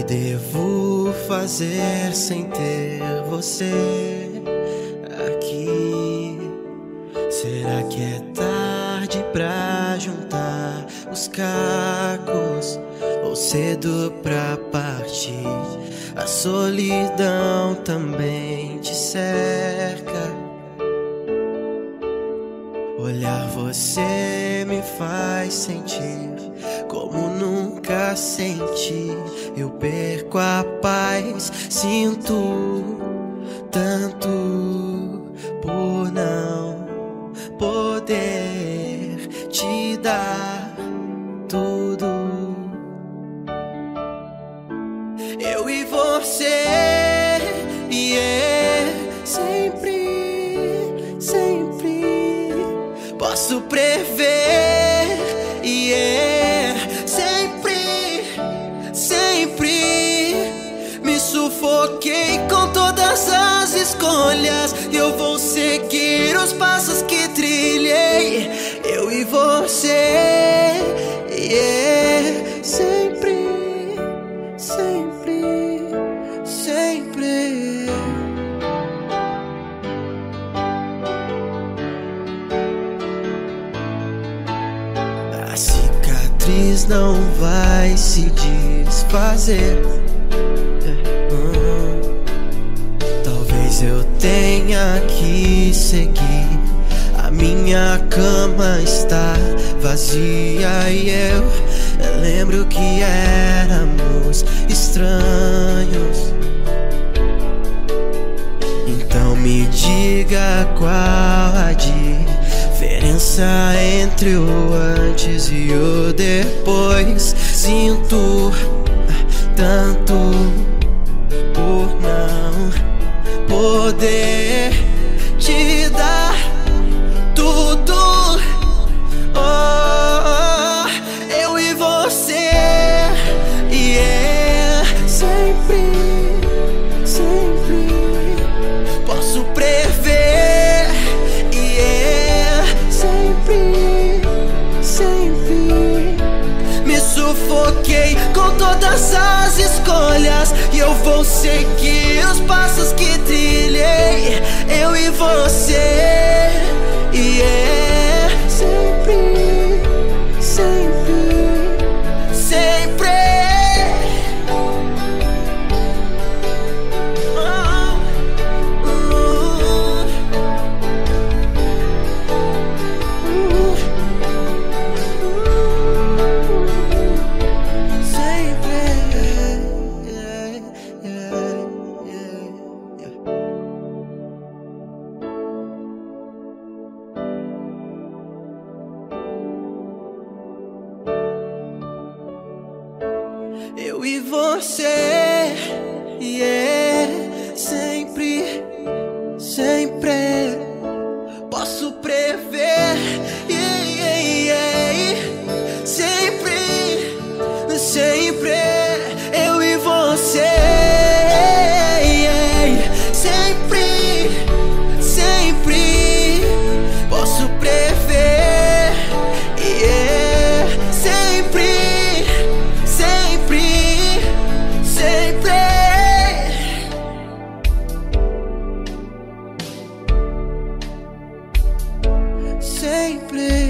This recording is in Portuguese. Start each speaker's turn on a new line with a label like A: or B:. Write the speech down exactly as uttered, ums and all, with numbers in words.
A: devo fazer sem ter você aqui? Será que é tarde pra juntar os cacos ou cedo pra partir? A solidão também te cerca. Olhar você me faz sentir como nunca senti. Eu perco a paz, sinto tanto por não poder te dar tudo. Eu e você, e yeah, sempre, sempre posso prever, e yeah, sempre, sempre me sufoquei com todas as escolhas. Eu vou seguir os passos que trilhei. Eu e você, yeah, sempre, sempre, sempre. A cicatriz não vai se desfazer. Hum, talvez eu tenha que seguir. A minha cama está vazia e eu lembro que éramos estranhos. Então me diga qual a diferença entre o antes e o depois. Sinto tanto por não poder te dar tudo. Oh, eu e você, yeah, sempre, sempre posso prever, yeah, sempre, sempre me sufoquei com todas as escolhas e eu vou seguir os passos que trilhei. Eu e você, yeah, sempre, sempre, sempre. Oh, uh, uh, uh, sempre, yeah, yeah, yeah, yeah. Eu e você, yeah, sempre, sempre posso prever, yeah, yeah, yeah. Sempre, sempre eu e você, yeah, sempre, sempre posso prever, yeah, sempre. Sempre.